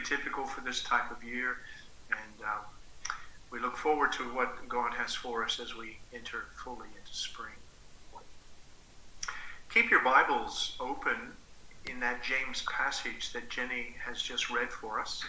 pretty typical for this type of year, and we look forward to what God has for us as we enter fully into spring. Keep your Bibles open in that James passage that Jenny has just read for us.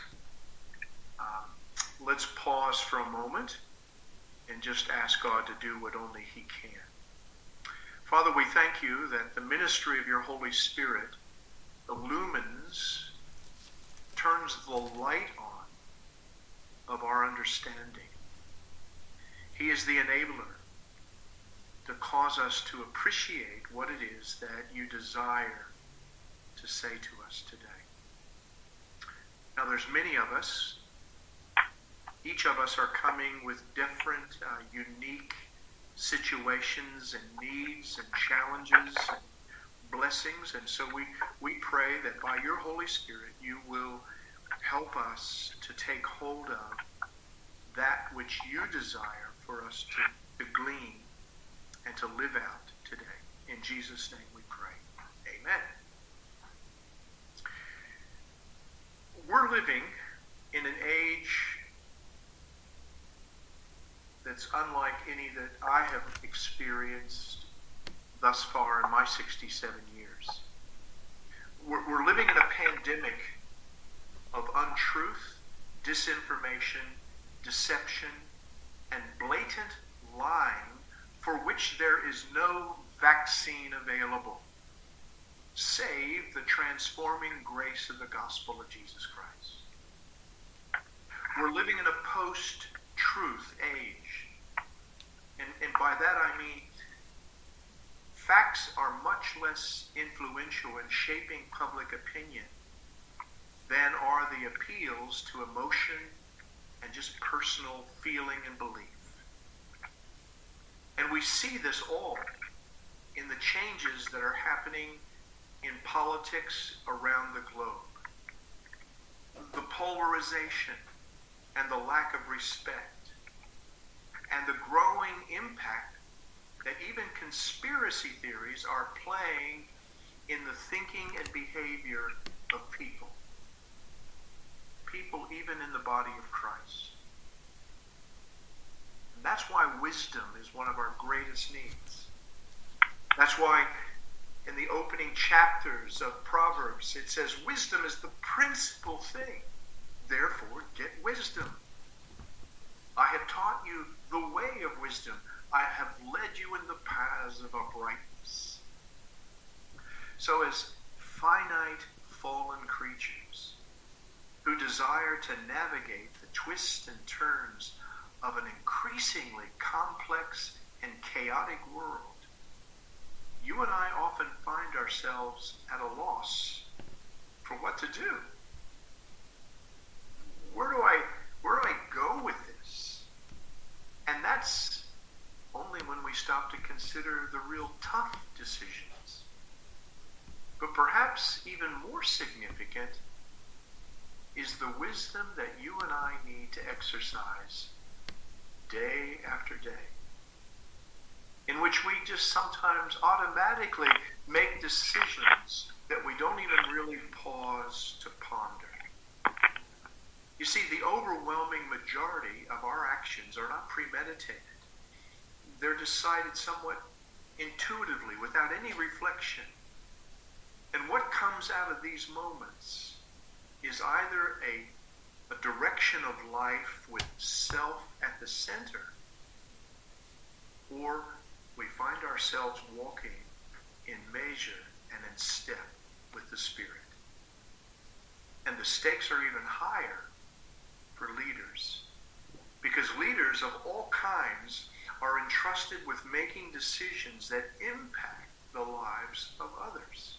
Let's pause for a moment and just ask God to do what only He can. Father, we thank you that the ministry of your Holy Spirit illumines, turns the light on of our understanding. He is the enabler to cause us to appreciate what it is that you desire to say to us today. Now, there's many of us. Each of us are coming with different, unique situations and needs and challenges and blessings. And so we pray that by your Holy Spirit, you will help us to take hold of that which you desire for us to glean and to live out today. In Jesus' name we pray. Amen. We're living in an age that's unlike any that I have experienced thus far in my 67 years. We're living in a pandemic of untruth, disinformation, deception, and blatant lying for which there is no vaccine available, save the transforming grace of the gospel of Jesus Christ. We're living in a post-truth age. And by that I mean facts are much less influential in shaping public opinion than are the appeals to emotion and just personal feeling and belief. And we see this all in the changes that are happening in politics around the globe. The polarization and the lack of respect and the growing impact that even conspiracy theories are playing in the thinking and behavior of people. People even in the body of Christ. And that's why wisdom is one of our greatest needs. That's why in the opening chapters of Proverbs it says, wisdom is the principal thing. Therefore, get wisdom. I have taught you the way of wisdom. I have led you in the paths of uprightness. So as finite fallen creatures who desire to navigate the twists and turns of an increasingly complex and chaotic world, you and I often find ourselves at a loss for what to do. Where do I go with this? And that's only when we stop to consider the real tough decisions. But perhaps even more significant is the wisdom that you and I need to exercise day after day, in which we just sometimes automatically make decisions that we don't even really pause to ponder. You see, the overwhelming majority of our actions are not premeditated. They're decided somewhat intuitively, without any reflection. And what comes out of these moments is either a direction of life with self at the center, or we find ourselves walking in measure and in step with the Spirit. And the stakes are even higher for leaders, because leaders of all kinds are entrusted with making decisions that impact the lives of others.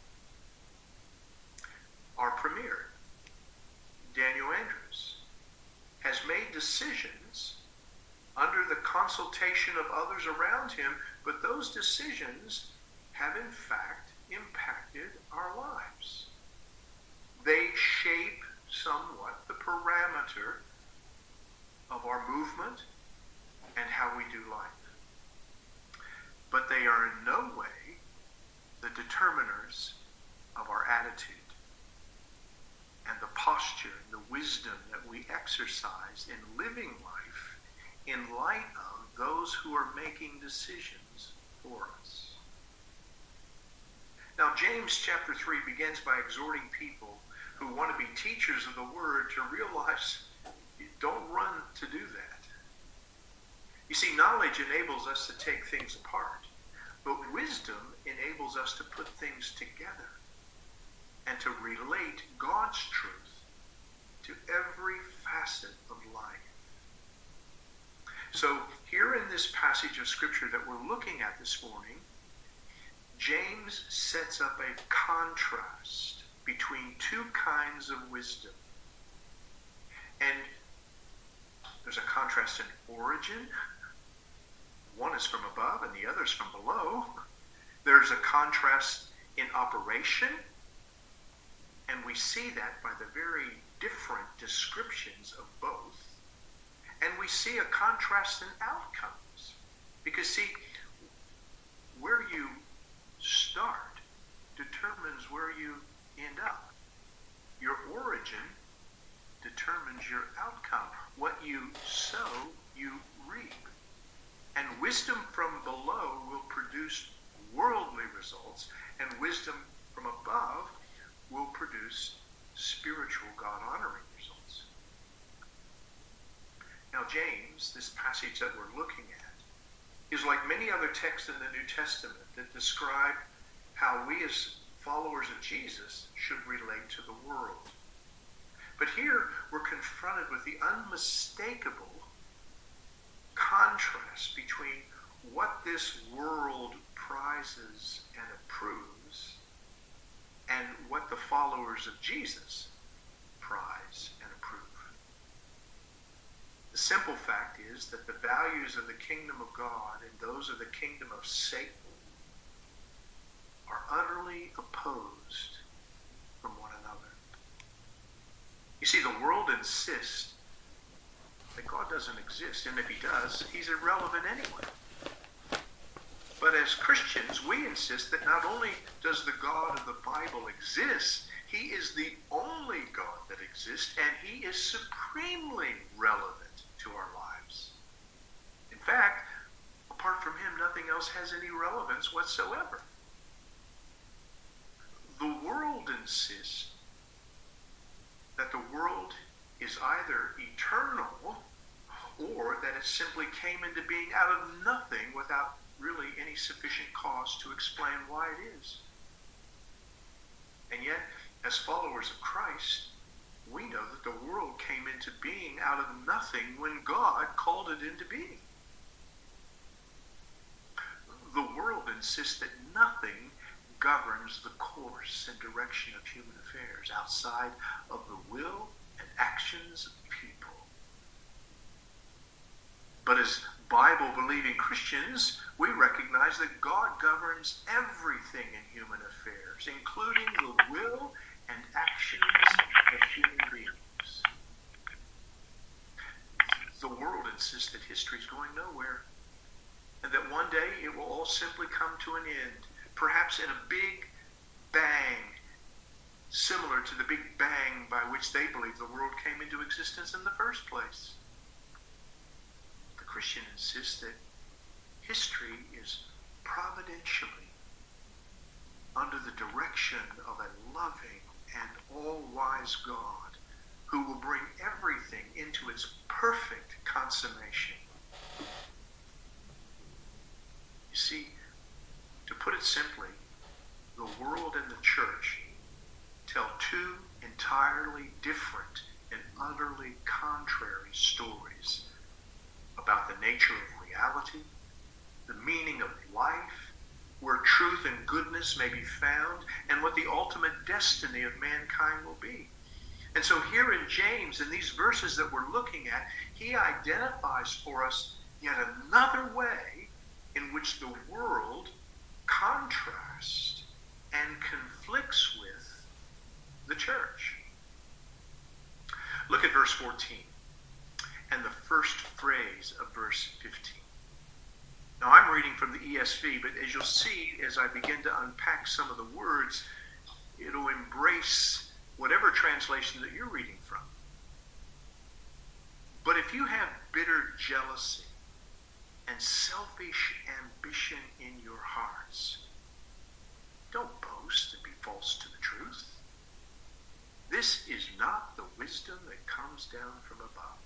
Our premier, Daniel Andrews, has made decisions under the consultation of others around him, but those decisions have in fact impacted our lives. They shape somewhat the parameter of our movement and how we do life. But they are in no way the determiners of our attitude and the posture and the wisdom that we exercise in living life in light of those who are making decisions for us. Now, James chapter 3 begins by exhorting people who want to be teachers of the word to realize you don't run to do that. You see, knowledge enables us to take things apart, but wisdom enables us to put things together and to relate God's truth to every facet of life. So here in this passage of Scripture that we're looking at this morning, James sets up a contrast between two kinds of wisdom. And there's a contrast in origin. One is from above and the other is from below. There's a contrast in operation. And we see that by the very different descriptions of both. And we see a contrast in outcomes. Because, see, where you start determines where you end up. Your origin determines your outcome. What you sow, you reap. And wisdom from below will produce worldly results, and wisdom from above will produce spiritual, God-honoring results. Now, James, this passage that we're looking at, is like many other texts in the New Testament that describe how we as followers of Jesus should relate to the world. But here we're confronted with the unmistakable contrast between what this world prizes and approves and what the followers of Jesus prize and approve. The simple fact is that the values of the kingdom of God and those of the kingdom of Satan are utterly opposed from one another. You see, the world insists that God doesn't exist, and if he does, he's irrelevant anyway. But as Christians, we insist that not only does the God of the Bible exist, he is the only God that exists, and he is supremely relevant to our lives. In fact, apart from him, nothing else has any relevance whatsoever. The world insists that the world is either eternal or that it simply came into being out of nothing without really any sufficient cause to explain why it is. And yet, as followers of Christ, we know that the world came into being out of nothing when God called it into being. The world insists that nothing governs the course and direction of human affairs outside of the will and actions of people. But as Bible-believing Christians, we recognize that God governs everything in human affairs, including the will and actions of human beings. The world insists that history is going nowhere, and that one day it will all simply come to an end, perhaps in a big bang, similar to the big bang by which they believe the world came into existence in the first place. The Christian insists that history is providentially under the direction of a loving and all-wise God who will bring everything into its perfect consummation. You see, to put it simply, the world and the church tell two entirely different and utterly contrary stories about the nature of reality, the meaning of life, where truth and goodness may be found, and what the ultimate destiny of mankind will be. And so here in James, in these verses that we're looking at, he identifies for us yet another way in which the world contrasts and conflicts with the church. Look at verse 14 and the first phrase of verse 15. Now I'm reading from the ESV, but as you'll see as I begin to unpack some of the words, it'll embrace whatever translation that you're reading from. But if you have bitter jealousy and selfish ambition in your hearts, don't boast and be false to the truth. This is not the wisdom that comes down from above.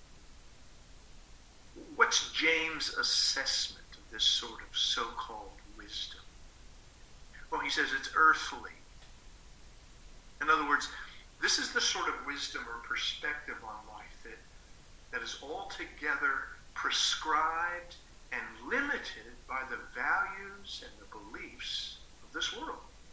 What's James' assessment of this sort of so-called wisdom? Well, he says it's earthly. In other words, this is the sort of wisdom or perspective on life that is altogether prescribed and limited by the values and the beliefs of this world.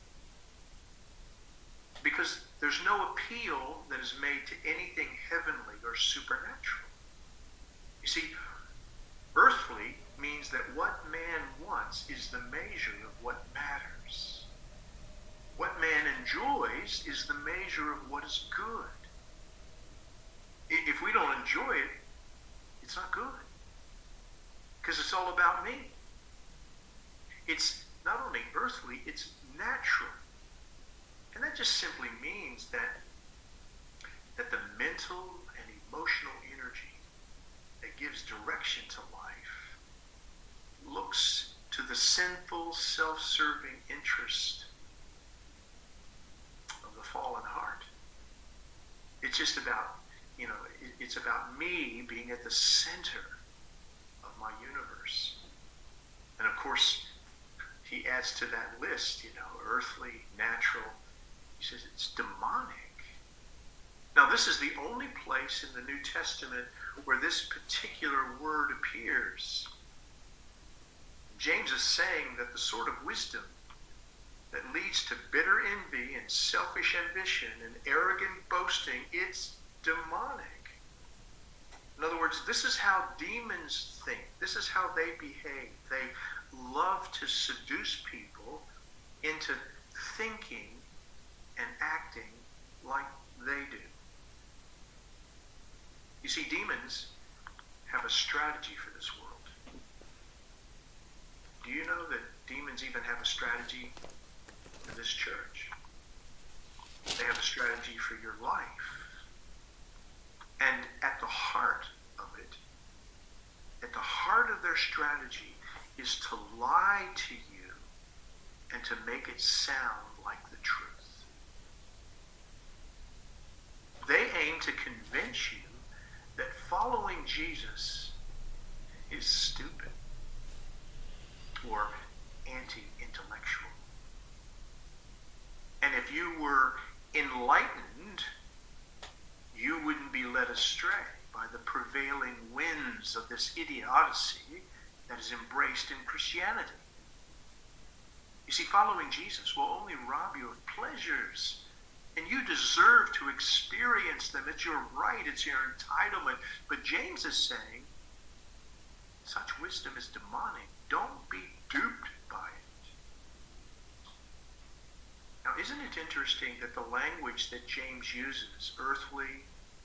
Because there's no appeal that is made to anything heavenly or supernatural. You see, earthly means that what man wants is the measure of what matters. What man enjoys is the measure of what is good. If we don't enjoy it, it's not good. Because it's all about me. It's not only earthly, it's natural. And that just simply means that the mental and emotional energy that gives direction to life looks to the sinful, self-serving interest of the fallen heart. It's just about, it's about me being at the center of my universe. And of course, he adds to that list, earthly, natural. He says it's demonic. Now, this is the only place in the New Testament where this particular word appears. James is saying that the sort of wisdom that leads to bitter envy and selfish ambition and arrogant boasting, it's demonic. In other words, this is how demons think. This is how they behave. They love to seduce people into thinking and acting like they do. You see, demons have a strategy for this world. Do you know that demons even have a strategy for this church? They have a strategy for your life. And at the heart of it, at the heart of their strategy is to lie to you and to make it sound like the truth. They aim to convince you that following Jesus is stupid or anti-intellectual. And if you were enlightened, you wouldn't be led astray by the prevailing winds of this idiocy that is embraced in Christianity. You see, following Jesus will only rob you of pleasures, and you deserve to experience them. It's your right, it's your entitlement. But James is saying, such wisdom is demonic. Don't be duped by it. Now, isn't it interesting that the language that James uses, earthly,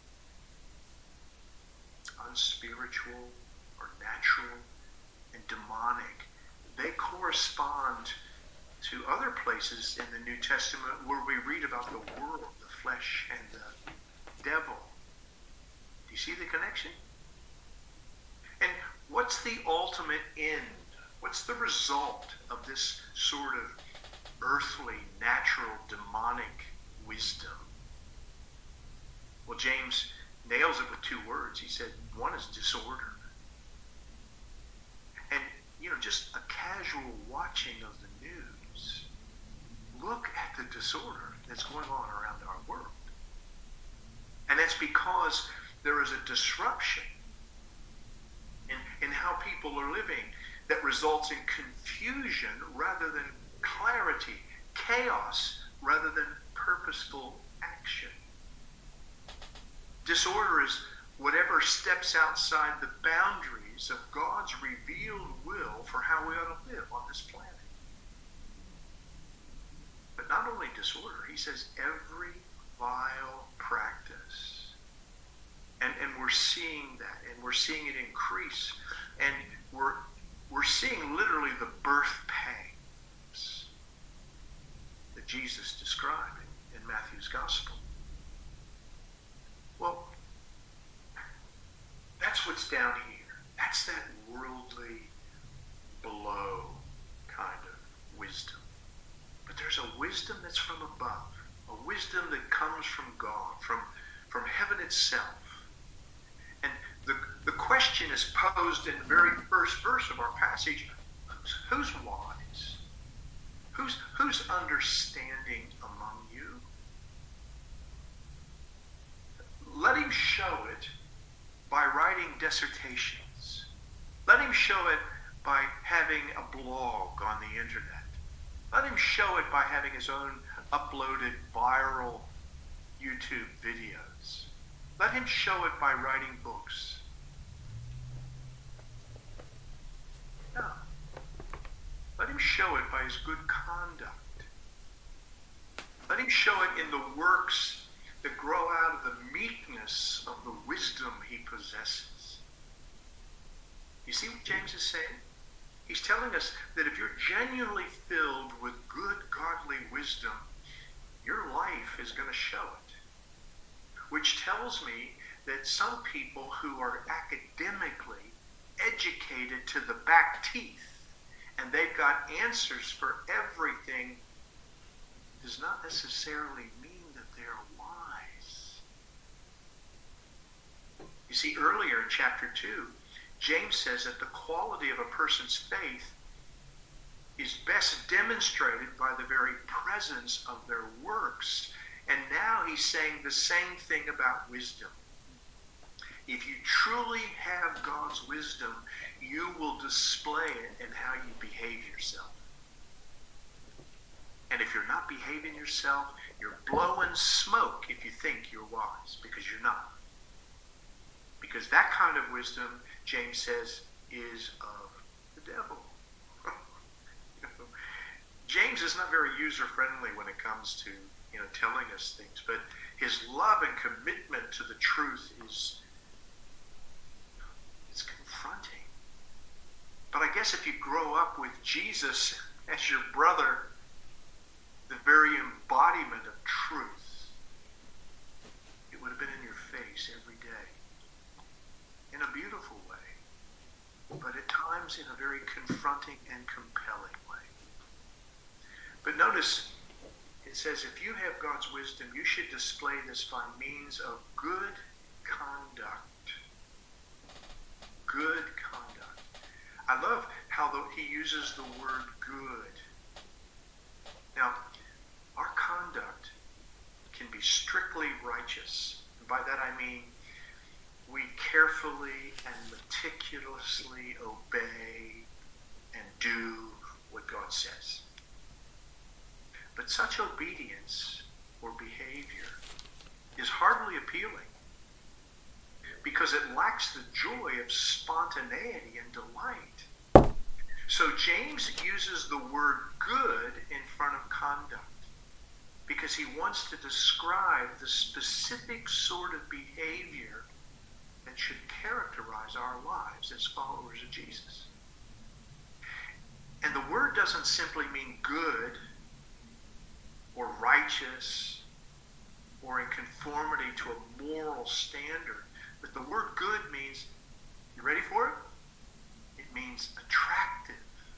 unspiritual, or natural, and demonic, they correspond to other places in the New Testament where we read about the world, the flesh, and the devil. Do you see the connection? And what's the ultimate end? What's the result of this sort of earthly, natural, demonic wisdom? Well, James nails it with two words. He said, one is disorder. And, just a casual watching of the news, look at the disorder that's going on around our world. And that's because there is a disruption in how people are living that results in confusion rather than clarity, chaos rather than purposeful action. Disorder is whatever steps outside the boundaries of God's revealed will for how we ought to live on this planet. But not only disorder, he says every vile practice. And we're seeing that, and we're seeing it increase. And we're seeing literally the birth pangs that Jesus described in Matthew's gospel. Well, that's what's down here. That's that worldly, below kind of wisdom. But there's a wisdom that's from above, a wisdom that comes from God, from heaven itself. And the question is posed in the very first verse of our passage: who's wise? Who's understanding among you? Let him show it by writing dissertations. Let him show it by having a blog on the internet. Let him show it by having his own uploaded viral YouTube videos. Let him show it by writing books. No. Let him show it by his good conduct. Let him show it in the works that grow out of the meekness of the wisdom he possesses. You see what James is saying? He's telling us that if you're genuinely filled with good, godly wisdom, your life is going to show it. Which tells me that some people who are academically educated to the back teeth and they've got answers for everything does not necessarily mean that they're wise. You see, earlier in chapter 2, James says that the quality of a person's faith is best demonstrated by the very presence of their works. And now he's saying the same thing about wisdom. If you truly have God's wisdom, you will display it in how you behave yourself. And if you're not behaving yourself, you're blowing smoke if you think you're wise, because you're not. Because that kind of wisdom, James says, is of the devil. James is not very user-friendly when it comes to telling us things, but his love and commitment to the truth is confronting. But I guess if you grow up with Jesus as your brother, the very embodiment of truth, it would have been in your face every day in a beautiful way, but at times in a very confronting and compelling way. But notice, it says, if you have God's wisdom, you should display this by means of good conduct. Good conduct. I love how he uses the word good. Now, our conduct can be strictly righteous. And by that I mean we carefully and meticulously obey and do what God says. But such obedience or behavior is hardly appealing because it lacks the joy of spontaneity and delight. So James uses the word good in front of conduct because he wants to describe the specific sort of behavior that should characterize our lives as followers of Jesus. And the word doesn't simply mean good or righteous or in conformity to a moral standard. But the word good means, you ready for it? It means attractive.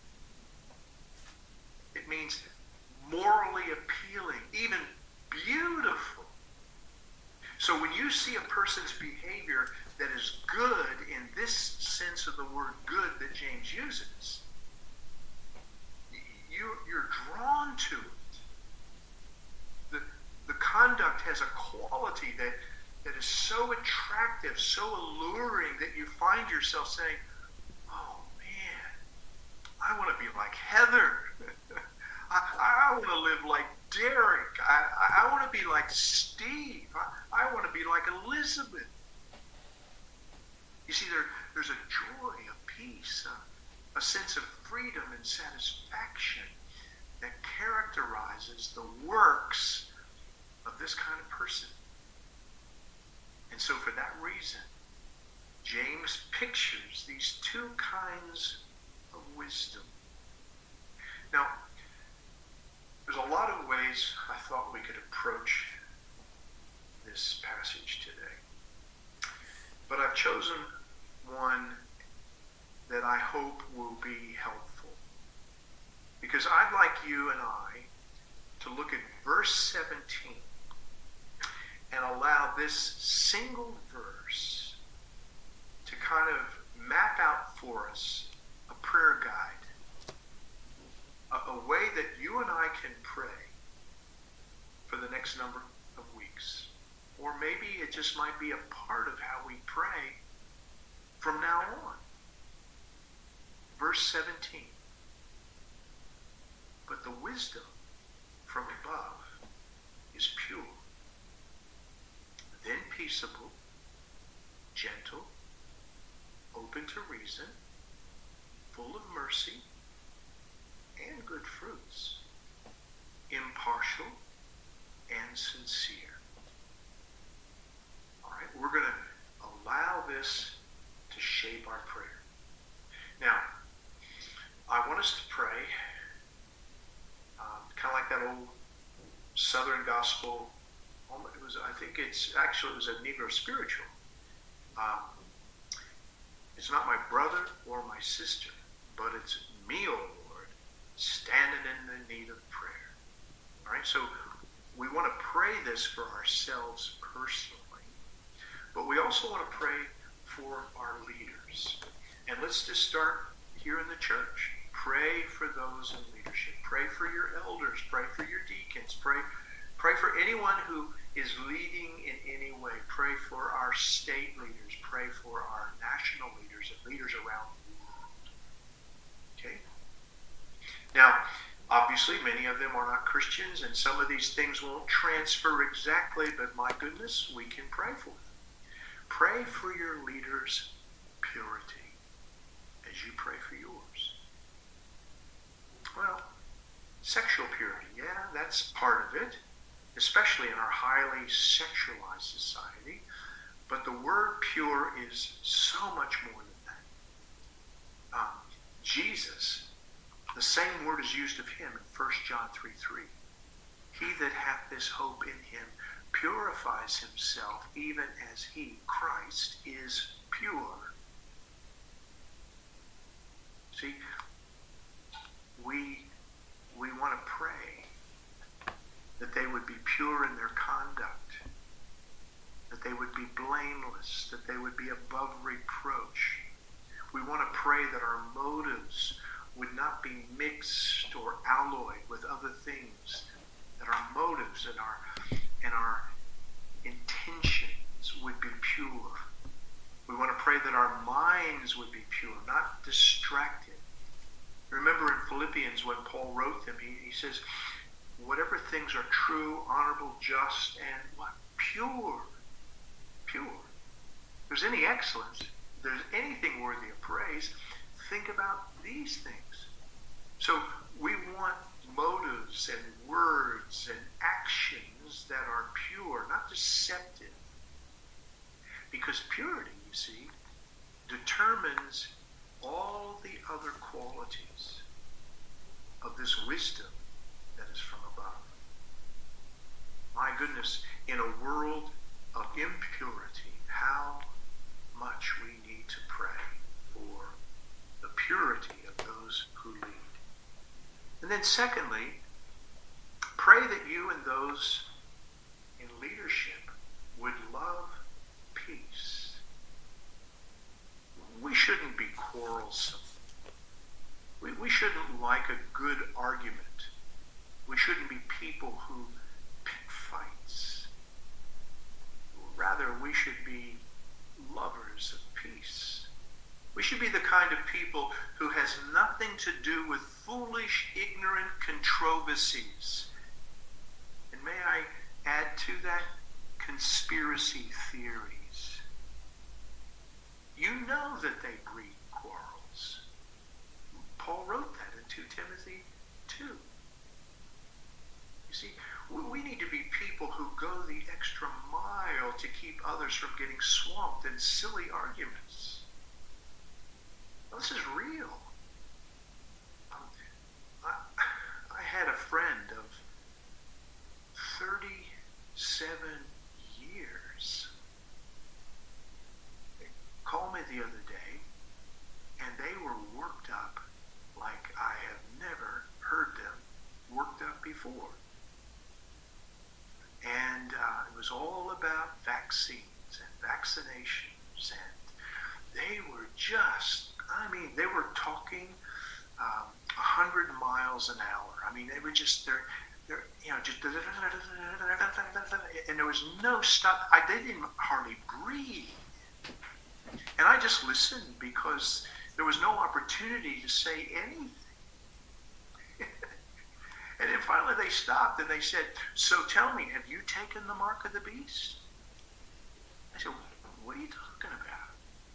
It means morally appealing, even beautiful. So when you see a person's behavior that is good in this sense of the word good that James uses, you're drawn to it. The conduct has a quality that is so attractive, so alluring, that you find yourself saying, oh man, I want to be like Heather. I want to live like Derek. I want to be like Steve. I want to be like Elizabeth. You see, there's a joy, a peace, a sense of freedom and satisfaction that characterizes the works of this kind of person. And so for that reason, James pictures these two kinds of wisdom. Now, There's a lot of ways I thought we could approach this passage today. But I've chosen one that I hope will be helpful. Because I'd like you and I to look at verse 17 and allow this single verse to kind of map out for us a prayer guide, a way that you and I can pray for the next number of weeks. Or maybe it just might be a part of how we pray from now on. Verse 17. But the wisdom from above is pure, then peaceable, gentle, open to reason, full of mercy and good fruits, impartial and sincere. All right, we're going to allow this to shape our prayer. Now, I want us to pray kind of like that old Southern gospel. It was a Negro spiritual. It's not my brother or my sister, but it's me, O Lord, standing in the need of prayer. All right, so we want to pray this for ourselves personally, but we also want to pray for our leaders. And let's just start here in the church. Pray for those in leadership. Pray for your elders. Pray for your deacons. Pray for anyone who is leading in any way. Pray for our state leaders. Pray for our national leaders and leaders around the world. Okay? Now, obviously, many of them are not Christians, and some of these things won't transfer exactly, but my goodness, we can pray for them. Pray for your leaders' purity as you pray for yours. Well, sexual purity, yeah, that's part of it, especially in our highly sexualized society. But the word pure is so much more than that. Jesus, the same word is used of him in 1 John 3:3. He that hath this hope in him purifies himself even as he, Christ, is pure. See, we want to pray that they would be pure in their conduct, that they would be blameless, that they would be above reproach. We want to pray that our motives would not be mixed or alloyed with other things, that our motives and our intentions would be pure. We want to pray that our minds would be pure, not distracted. Remember in Philippians when Paul wrote them, he says, whatever things are true, honorable, just, and what? Pure. Pure. If there's any excellence, if there's anything worthy of praise, think about these things. So we want motives and words and actions that are pure, not deceptive. Because purity, you see, determines all the other qualities of this wisdom that is from above. My goodness, in a world of impurity, how much we need to pray for the purity of those who lead. And then secondly, pray that you and those in leadership would love peace. We shouldn't be quarrelsome. We shouldn't like a good argument. We shouldn't be people who pick fights. Rather, we should be lovers of peace. We should be the kind of people who has nothing to do with foolish, ignorant controversies. And may I add to that, conspiracy theories. You know that they breed quarrels. Paul wrote that in 2 Timothy 2. You see, we need to be people who go the extra mile to keep others from getting swamped in silly arguments. Now, this is real. I had a friend of 7 years. They called me the other day, and they were worked up like I have never heard them worked up before. And it was all about vaccines and vaccinations, and they were just, they were talking 100 miles an hour. They were just, just, and there was no stop. They didn't hardly breathe. And I just listened because there was no opportunity to say anything. And then finally they stopped and they said, "So tell me, have you taken the mark of the beast?" I said, "What are you talking about?"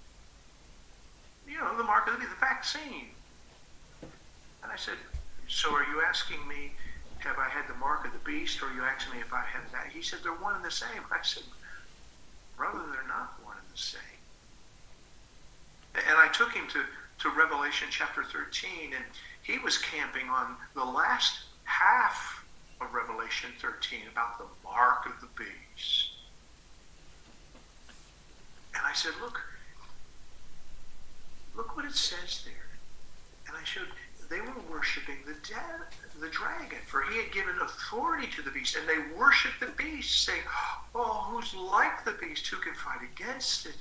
The mark of the beast, the vaccine. And I said, "So are you asking me, have I had the mark of the beast, or are you asking me if I had that?" He said, "They're one and the same." I said, "Brother, they're not one and the same." And I took him to Revelation chapter 13, and he was camping on the last half of Revelation 13 about the mark of the beast. And I said, look what it says there. And I showed they were worshiping the dragon, for he had given authority to the beast, and they worshiped the beast, saying, "Oh, who's like the beast? Who can fight against it?"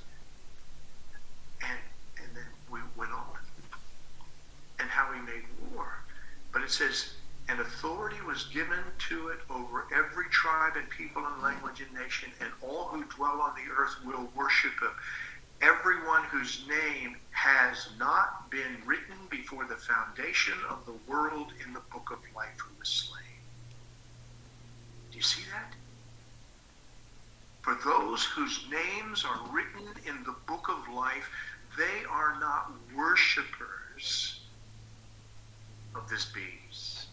And then we went on, and how he made war. But it says, "And authority was given to it over every tribe and people and language and nation, and all who dwell on the earth will worship him. Everyone whose name has not been written before the foundation of the world in the book of life who was slain." Do you see that? For those whose names are written in the book of life, they are not worshipers of this beast.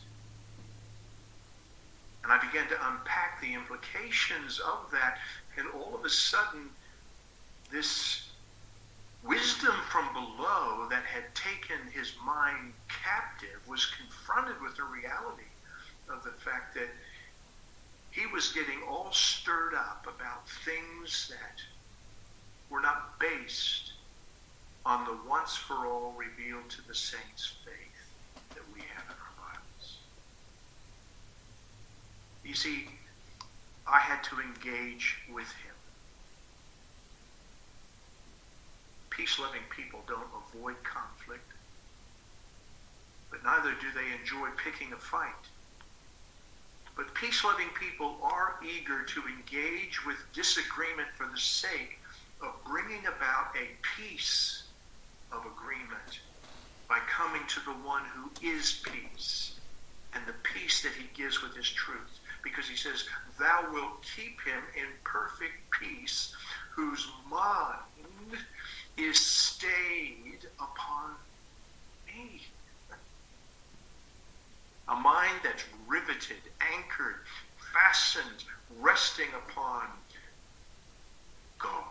And I began to unpack the implications of that, and all of a sudden, this wisdom from below that had taken his mind captive was confronted with the reality of the fact that he was getting all stirred up about things that were not based on the once-for-all revealed to the saints' faith that we have in our Bibles. You see, I had to engage with him. Peace-loving people don't avoid conflict, but neither do they enjoy picking a fight. But peace-loving people are eager to engage with disagreement for the sake of bringing about a peace of agreement by coming to the one who is peace and the peace that he gives with his truth. Because he says, "Thou wilt keep him in perfect peace, whose mind is stayed upon me." A mind that's riveted, anchored, fastened, resting upon God.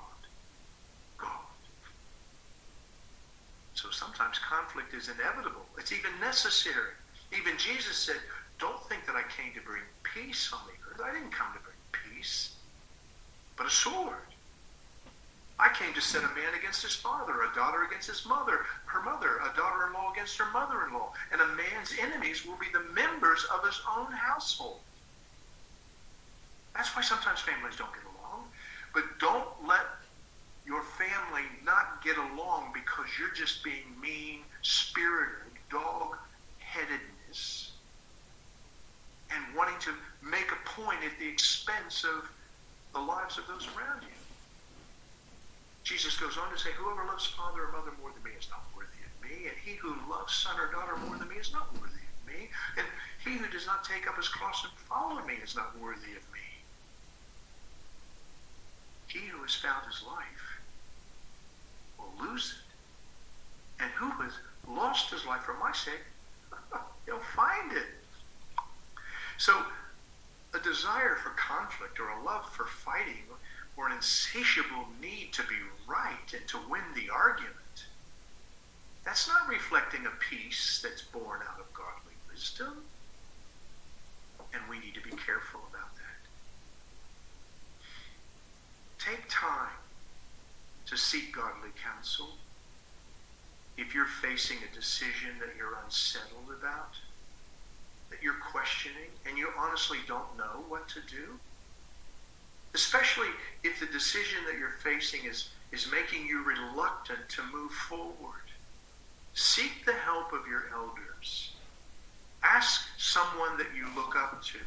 So sometimes conflict is inevitable. It's even necessary. Even Jesus said, "Don't think that I came to bring peace on the earth. I didn't come to bring peace, but a sword. I came to set a man against his father, a daughter against his mother, her mother, a daughter-in-law against her mother-in-law, and a man's enemies will be the members of his own household." That's why sometimes families don't get along. But don't let your family not get along because you're just being mean-spirited, dog-headedness, and wanting to make a point at the expense of the lives of those around you. Jesus goes on to say, "Whoever loves father or mother more than me is not worthy of me, and he who loves son or daughter more than me is not worthy of me, and he who does not take up his cross and follow me is not worthy of me. He who has found his life will lose it, and who has lost his life for my sake, he'll find it." So a desire for conflict or a love for fighting or an insatiable need to be right and to win the argument, that's not reflecting a peace that's born out of godly wisdom. And we need to be careful about that. take time to seek godly counsel. If you're facing a decision that you're unsettled about, that you're questioning, and you honestly don't know what to do, especially if the decision that you're facing is making you reluctant to move forward, seek the help of your elders. Ask someone that you look up to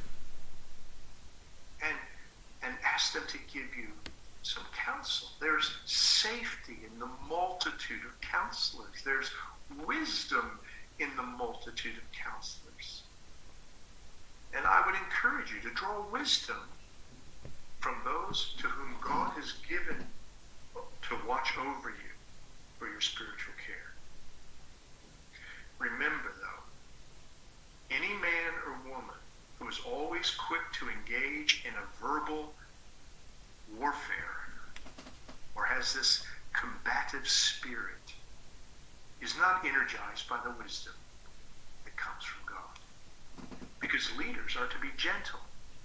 and ask them to give you some counsel. There's safety in the multitude of counselors. There's wisdom in the multitude of counselors. And I would encourage you to draw wisdom from those to whom God has given to watch over you for your spiritual care. Remember, though, any man or woman who is always quick to engage in a verbal warfare or has this combative spirit is not energized by the wisdom that comes from God. Because leaders are to be gentle.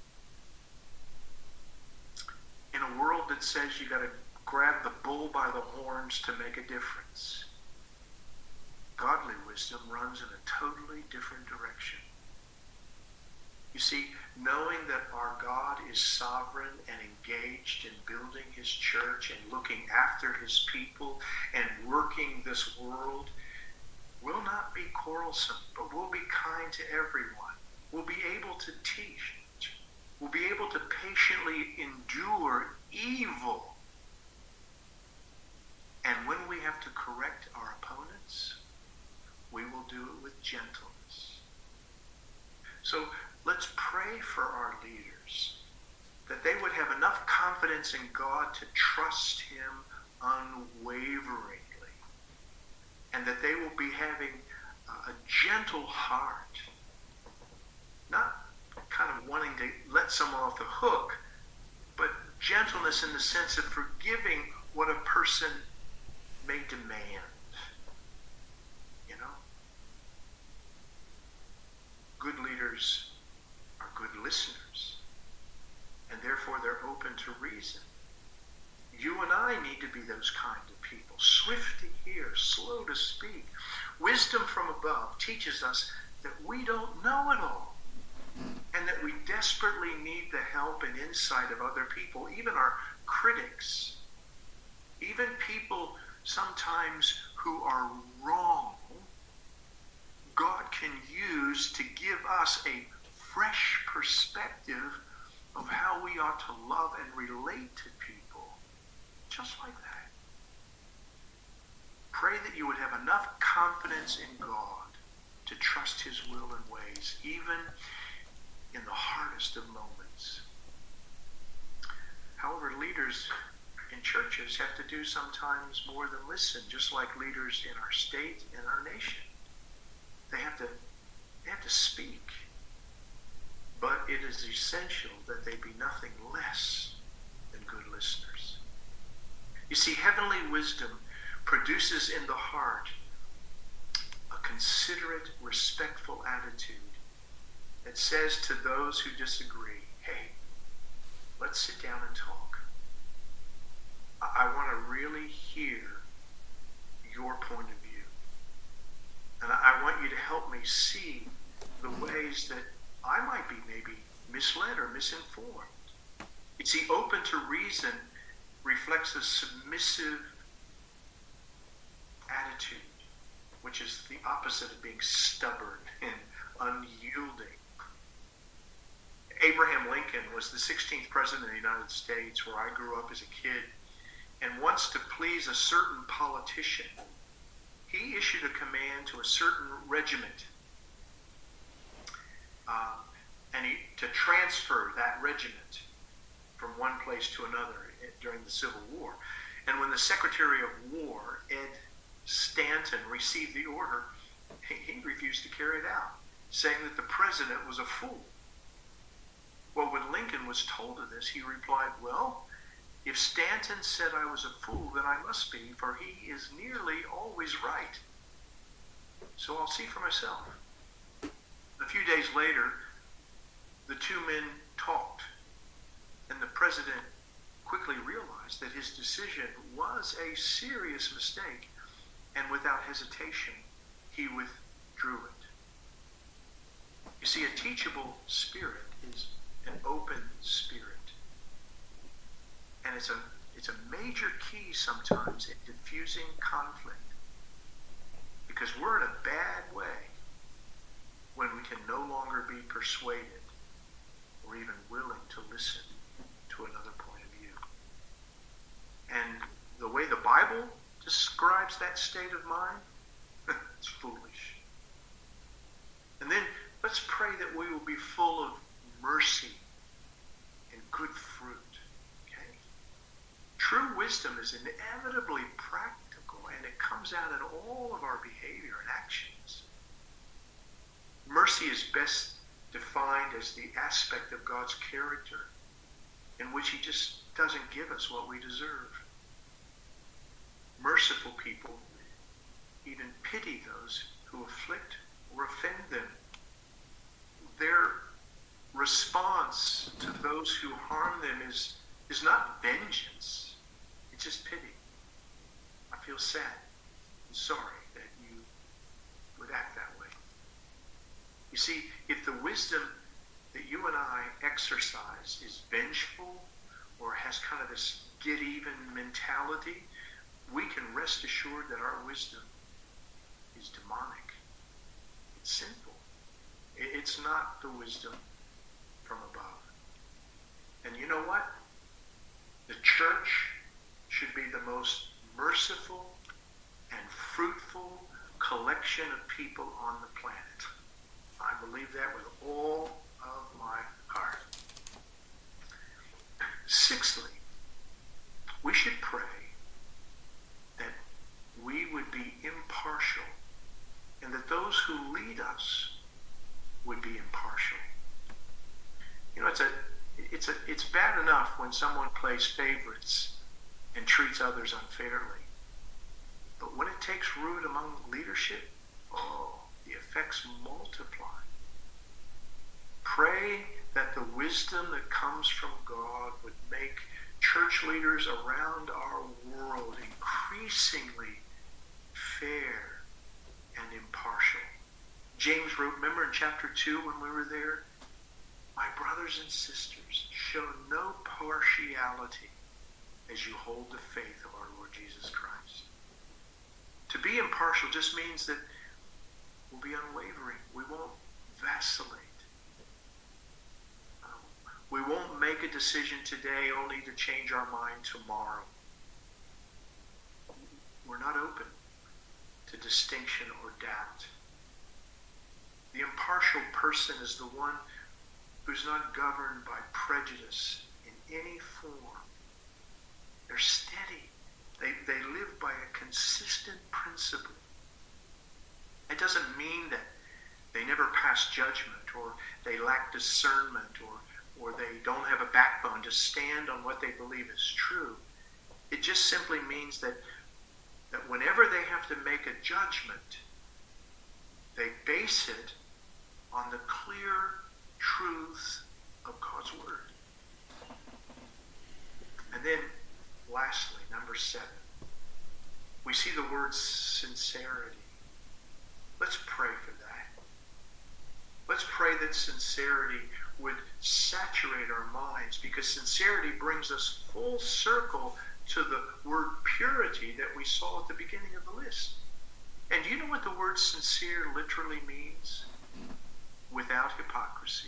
In a world that says you got to grab the bull by the horns to make a difference, godly wisdom runs in a totally different direction. You see, knowing that our God is sovereign and engaged in building his church and looking after his people and working this world, will not be quarrelsome, but will be kind to everyone. We'll be able to teach. We'll be able to patiently endure evil. And when we have to correct our opponents, we will do it with gentleness. So let's pray for our leaders, that they would have enough confidence in God to trust him unwaveringly, and that they will be having a gentle heart, not kind of wanting to let someone off the hook, but gentleness in the sense of forgiving what a person may demand. You know? Good leaders are good listeners, and therefore they're open to reason. You and I need to be those kind of people, swift to hear, slow to speak. Wisdom from above teaches us that we don't know it all, and that we desperately need the help and insight of other people, even our critics, even people sometimes who are wrong. God can use to give us a fresh perspective of how we ought to love and relate to people, just like that. Pray that you would have enough confidence in God to trust his will and ways, even in the hardest of moments. However, leaders in churches have to do sometimes more than listen, just like leaders in our state and our nation. They have to speak. But it is essential that they be nothing less than good listeners. You see, heavenly wisdom produces in the heart a considerate, respectful attitude that says to those who disagree, hey, let's sit down and talk. I want to really hear your point of view. And I want you to help me see the ways that I might be maybe misled or misinformed. You see, open to reason reflects a submissive attitude, which is the opposite of being stubborn and unyielding. Abraham Lincoln was the 16th president of the United States, where I grew up as a kid. And once, to please a certain politician, he issued a command to a certain regiment to transfer that regiment from one place to another during the Civil War. And when the Secretary of War, Ed Stanton, received the order, he refused to carry it out, saying that the president was a fool. Well, when Lincoln was told of this, he replied, well, if Stanton said I was a fool, then I must be, for he is nearly always right. So I'll see for myself. A few days later, the two men talked, and the president quickly realized that his decision was a serious mistake, and without hesitation, he withdrew it. You see, a teachable spirit is an open spirit. And it's a major key sometimes in diffusing conflict. Because we're in a bad way when we can no longer be persuaded or even willing to listen to another point of view. And the way the Bible describes that state of mind, it's foolish. And then let's pray that we will be full of mercy and good fruit. Okay? True wisdom is inevitably practical, and it comes out in all of our behavior and actions. Mercy is best defined as the aspect of God's character in which he just doesn't give us what we deserve. Merciful people even pity those who afflict or offend them. Their response to those who harm them is not vengeance. It's just pity. I feel sad and sorry that you would act that way. You see, if the wisdom that you and I exercise is vengeful or has kind of this get-even mentality, we can rest assured that our wisdom is demonic. It's sinful. It's not the wisdom from above. And you know what? The church should be the most merciful and fruitful collection of people on the planet. I believe that with all of my heart. Sixthly, we should pray that we would be impartial and that those who lead us would be impartial. You know, it's bad enough when someone plays favorites and treats others unfairly. But when it takes root among leadership, the effects multiply. Pray that the wisdom that comes from God would make church leaders around our world increasingly fair and impartial. James wrote, remember in chapter 2 when we were there? My brothers and sisters, show no partiality as you hold the faith of our Lord Jesus Christ. To be impartial just means that we'll be unwavering. We won't vacillate. We won't make a decision today only to change our mind tomorrow. We're not open to distinction or doubt. The impartial person is the one who's not governed by prejudice in any form. They're steady. They live by a consistent principle. It doesn't mean that they never pass judgment or they lack discernment or they don't have a backbone to stand on what they believe is true. It just simply means that whenever they have to make a judgment, they base it on the clear truth of God's Word. And then, lastly, number 7, we see the word sincerity. Let's pray for that. Let's pray that sincerity would saturate our minds, because sincerity brings us full circle to the word purity that we saw at the beginning of the list. And do you know what the word sincere literally means? Without hypocrisy.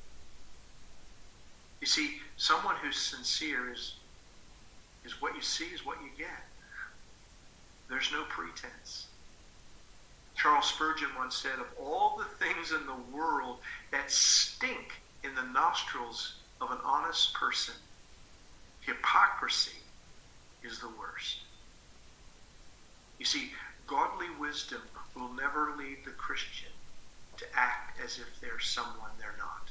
You see, someone who's sincere is what you see is what you get. There's no pretense. Charles Spurgeon once said, of all the things in the world that stink in the nostrils of an honest person, hypocrisy is the worst. You see, godly wisdom will never lead the Christian to act as if they're someone they're not.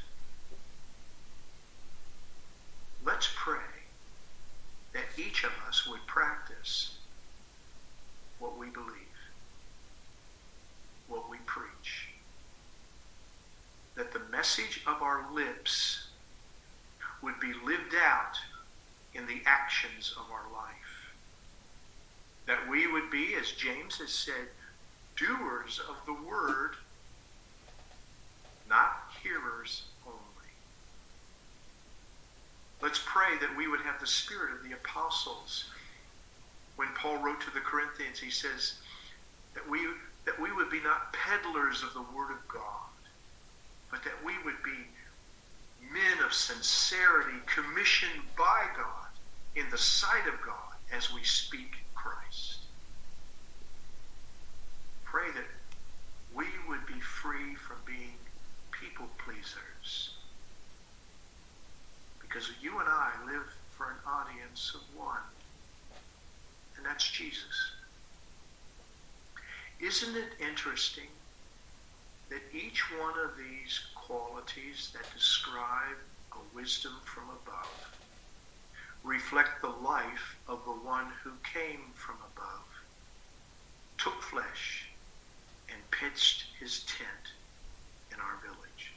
Let's pray that each of us would practice what we believe, what we preach. That the message of our lips would be lived out in the actions of our life. That we would be, as James has said, doers of the word, not hearers only. Let's pray that we would have the spirit of the apostles. When Paul wrote to the Corinthians, he says that we would be not peddlers of the word of God, but that we would be men of sincerity, commissioned by God in the sight of God as we speak Christ. Pray that we would be free from being people pleasers, because you and I live for an audience of one, and that's Jesus. Isn't it interesting that each one of these qualities that describe a wisdom from above reflect the life of the one who came from above, took flesh, and pitched his tent in our village?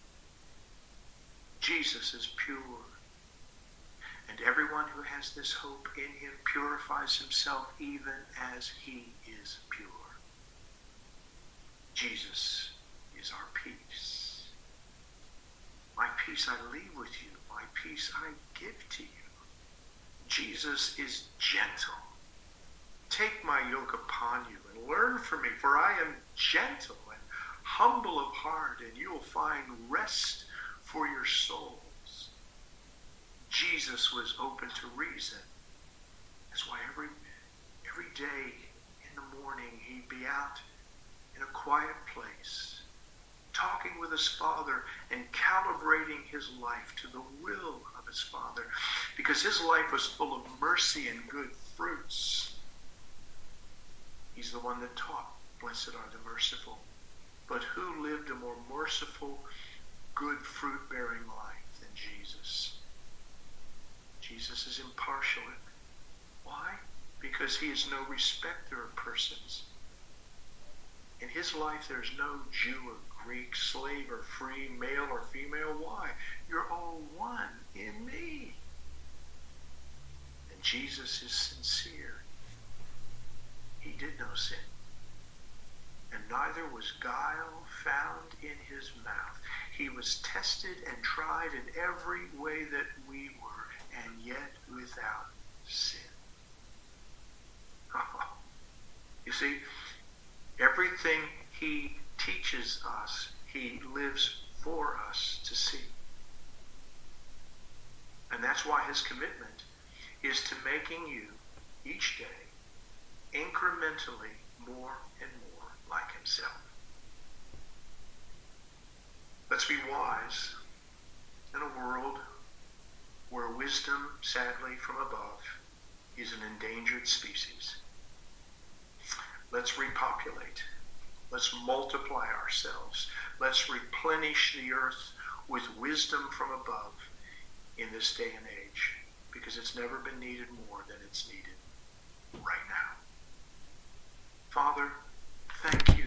Jesus is pure, and everyone who has this hope in him purifies himself even as he is pure. Jesus is our peace. My peace I leave with you, my peace I give to you. Jesus is gentle. Take my yoke upon you and learn from me, for I am gentle and humble of heart, and you will find rest for your souls. Jesus was open to reason. That's why every day in the morning he'd be out in a quiet place, talking with his Father and calibrating his life to the will of his Father, because his life was full of mercy and good fruits. He's the one that taught, "Blessed are the merciful." But who lived a more merciful, good fruit-bearing life than Jesus? Jesus is impartial. Why? Because he is no respecter of persons. In his life, there's no Jew or Greek, slave or free, male or female. Why? You're all one in me. And Jesus is sincere. He did no sin, and neither was guile found in his mouth. He was tested and tried in every way that we were, and yet without sin. You see, everything he teaches us, he lives for us to see. And that's why his commitment is to making you each day incrementally more and more like himself. Let's be wise in a world where wisdom, sadly, from above, is an endangered species. Let's repopulate. Let's multiply ourselves. Let's replenish the earth with wisdom from above in this day and age, because it's never been needed more than it's needed right now. Father, thank you